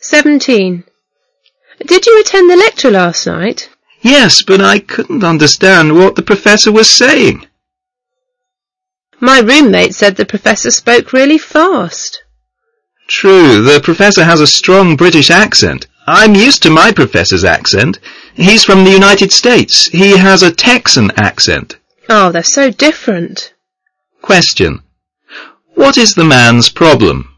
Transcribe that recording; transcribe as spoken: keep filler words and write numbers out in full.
Seventeen. Did you attend the lecture last night? Yes, but I couldn't understand what the professor was saying. My roommate said the professor spoke really fast. True, the professor has a strong British accent. I'm used to my professor's accent. He's from the United States. He has a Texan accent. Oh, they're so different. Question. What is the man's problem?